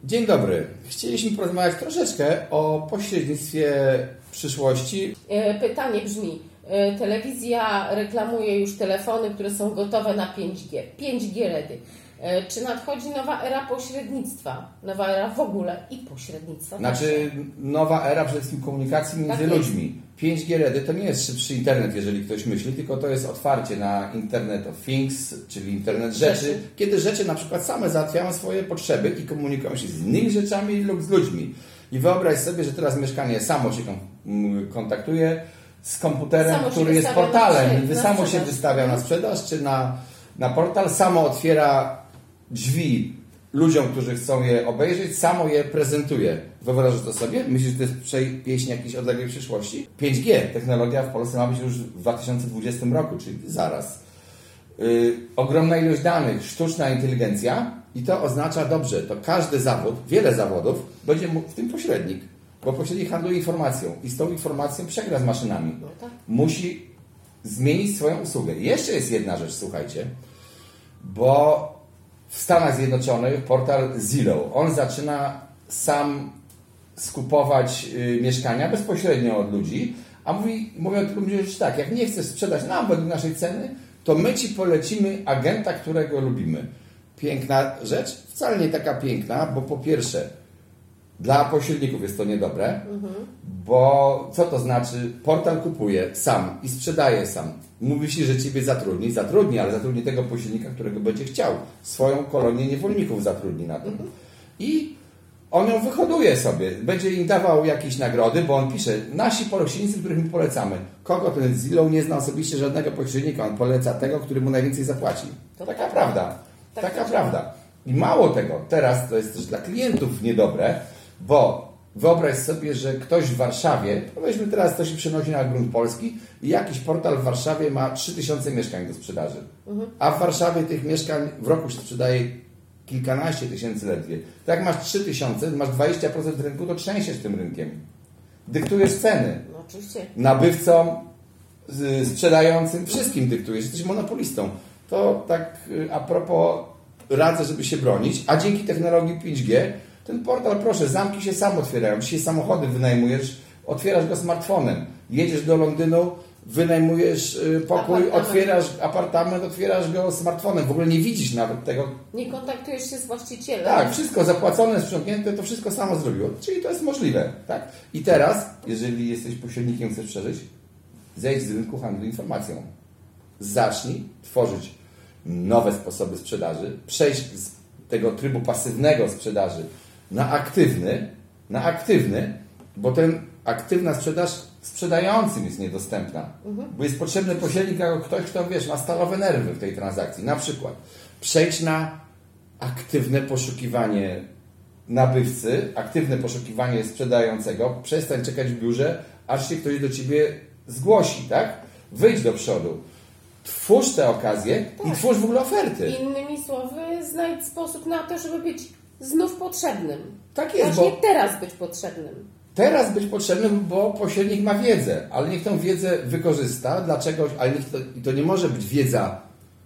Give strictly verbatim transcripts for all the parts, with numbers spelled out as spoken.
Dzień dobry. Chcieliśmy porozmawiać troszeczkę o pośrednictwie przyszłości. Pytanie brzmi, telewizja reklamuje już telefony, które są gotowe na pięć G. pięć G ready. Czy nadchodzi nowa era pośrednictwa? Nowa era w ogóle i pośrednictwa? Znaczy nowa era przede wszystkim komunikacji między tak ludźmi. pięć G ready to nie jest szybszy internet, jeżeli ktoś myśli, tylko to jest otwarcie na Internet of Things, czyli internet rzeczy, rzeczy. Kiedy rzeczy na przykład same załatwiają swoje potrzeby i komunikują się z innymi rzeczami lub z ludźmi. I wyobraź sobie, że teraz mieszkanie samo się kontaktuje z komputerem, samo który jest portalem i wy samo się wystawia na sprzedaż czy na, na portal, samo otwiera drzwi ludziom, którzy chcą je obejrzeć, samo je prezentuje. Wyobrażasz to sobie? Myślisz, że to jest pieśń jakiejś odległej przyszłości? pięć G, technologia w Polsce ma być już w dwa tysiące dwudziestym roku, czyli zaraz. Yy, ogromna ilość danych, sztuczna inteligencja i to oznacza dobrze, to każdy zawód, wiele zawodów będzie mógł, w tym pośrednik, bo pośrednik handluje informacją i z tą informacją przegra z maszynami. No tak. Musi zmienić swoją usługę. I jeszcze jest jedna rzecz, słuchajcie, bo w Stanach Zjednoczonych portal Zillow, on zaczyna sam skupować y, mieszkania bezpośrednio od ludzi, a mówi, mówią ludzie, że tak, jak nie chcesz sprzedać nam według naszej ceny, to my Ci polecimy agenta, którego lubimy. Piękna rzecz? Wcale nie taka piękna, bo po pierwsze, dla pośredników jest to niedobre, mhm. bo co to znaczy? Portal kupuje sam i sprzedaje sam. Mówi się, że Ciebie zatrudni, zatrudni, ale zatrudni tego pośrednika, którego będzie chciał. Swoją kolonię niewolników zatrudni na tym. Mhm. I on ją wyhoduje sobie. Będzie im dawał jakieś nagrody, bo on pisze, nasi pośrednicy, których my polecamy. Kogo ten Zillow nie zna osobiście żadnego pośrednika, on poleca tego, który mu najwięcej zapłaci. To taka tak, prawda. Tak taka prawda. I mało tego, teraz to jest też dla klientów niedobre, bo wyobraź sobie, że ktoś w Warszawie, powiedzmy teraz to się przenosi na grunt polski i jakiś portal w Warszawie ma trzy tysiące mieszkań do sprzedaży. Mhm. A w Warszawie tych mieszkań w roku się sprzedaje kilkanaście tysięcy ledwie. To jak masz trzy tysiące, masz dwadzieścia procent rynku, to trzęsiesz tym rynkiem. Dyktujesz ceny. No oczywiście. Nabywcom, sprzedającym, wszystkim dyktujesz. Jesteś monopolistą. To tak a propos radzę, żeby się bronić, a dzięki technologii pięć G ten portal, proszę, zamki się sam otwierają. Dzisiaj samochody wynajmujesz, otwierasz go smartfonem. Jedziesz do Londynu, wynajmujesz pokój, apartament. otwierasz apartament, otwierasz go smartfonem. W ogóle nie widzisz nawet tego. Nie kontaktujesz się z właścicielem. Tak, wszystko zapłacone, sprzątnięte, to wszystko samo zrobiło. Czyli to jest możliwe. Tak? I teraz, jeżeli jesteś pośrednikiem, chcesz przeżyć, zejdź z rynku handlu informacją. Zacznij tworzyć nowe sposoby sprzedaży, przejść z tego trybu pasywnego sprzedaży na aktywny, na aktywny, bo ten aktywna sprzedaż sprzedającym jest niedostępna, mhm. bo jest potrzebny pośrednik jako ktoś, kto wiesz, ma stalowe nerwy w tej transakcji. Na przykład przejdź na aktywne poszukiwanie nabywcy, aktywne poszukiwanie sprzedającego, przestań czekać w biurze, aż się ktoś do Ciebie zgłosi, tak? Wyjdź do przodu. Twórz te okazje tak. i twórz w ogóle oferty. Innymi słowy, znajdź sposób na to, żeby być znów potrzebnym. Tak jest, Właśnie bo teraz być potrzebnym. Teraz być potrzebnym, bo pośrednik ma wiedzę, ale niech tą wiedzę wykorzysta dla czegoś, ale niech to, to nie może być wiedza.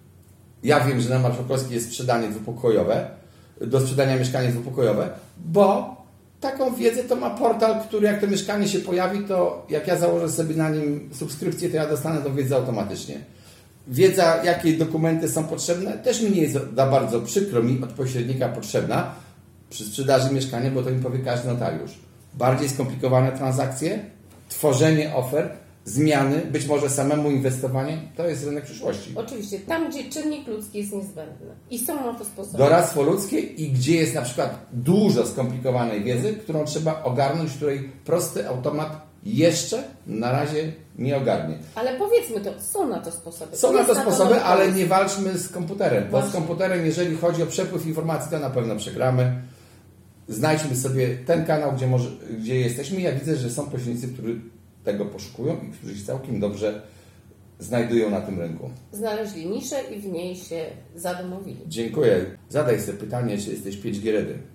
Ja wiem, że na Marszałkowskiej jest sprzedanie dwupokojowe, do sprzedania mieszkanie dwupokojowe, bo taką wiedzę to ma portal, który jak to mieszkanie się pojawi, to jak ja założę sobie na nim subskrypcję, to ja dostanę tą wiedzę automatycznie. Wiedza, jakie dokumenty są potrzebne, też mi nie jest za bardzo przykro mi od pośrednika potrzebna przy sprzedaży mieszkania, bo to mi powie każdy notariusz. Bardziej skomplikowane transakcje, tworzenie ofert, zmiany, być może samemu inwestowanie, to jest rynek przyszłości. Oczywiście, tam gdzie czynnik ludzki jest niezbędny i są na to sposoby. Doradztwo ludzkie i gdzie jest na przykład dużo skomplikowanej wiedzy, którą trzeba ogarnąć, której prosty automat jeszcze na razie nie ogarnie. Ale powiedzmy to, są na to sposoby. Są na to sposoby, ale nie walczmy z komputerem. Bo z komputerem, jeżeli chodzi o przepływ informacji, to na pewno przegramy. Znajdźmy sobie ten kanał, gdzie, może, gdzie jesteśmy. Ja widzę, że są pośrednicy, którzy tego poszukują i którzy się całkiem dobrze znajdują na tym rynku. Znaleźli niszę i w niej się zadomowili. Dziękuję. Zadaj sobie pytanie, czy jesteś pięć G ready.